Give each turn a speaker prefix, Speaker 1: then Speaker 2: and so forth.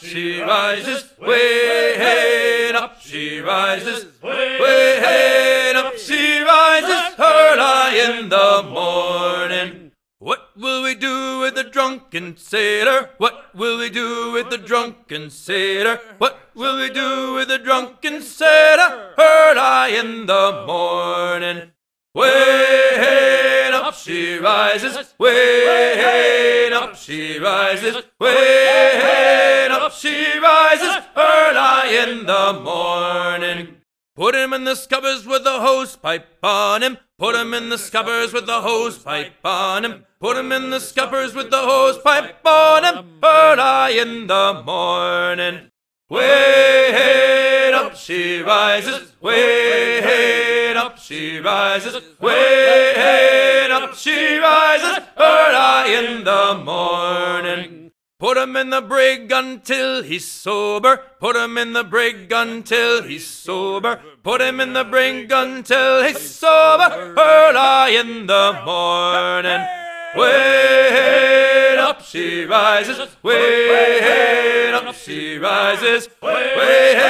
Speaker 1: she rises, way up she rises, way up she rises, early in the morning. What will we do with the drunken sailor? What will we do with the drunken sailor? What will we do with the drunken sailor? Early in the morning. Way up she rises, way up she rises, way up she rises, early in the morning. Put him in the scuppers with the hose pipe on him. Put him in the scuppers with the hose pipe on him. Put him in the scuppers with the hose pipe on him, early in the morning. Way up she rises, way up she rises, way up she rises, early in the morning. Put him in the brig until he's sober. Put him in the brig until he's sober. Put him in the brig until he's sober, early in the morning. Way up she rises, way up she rises, way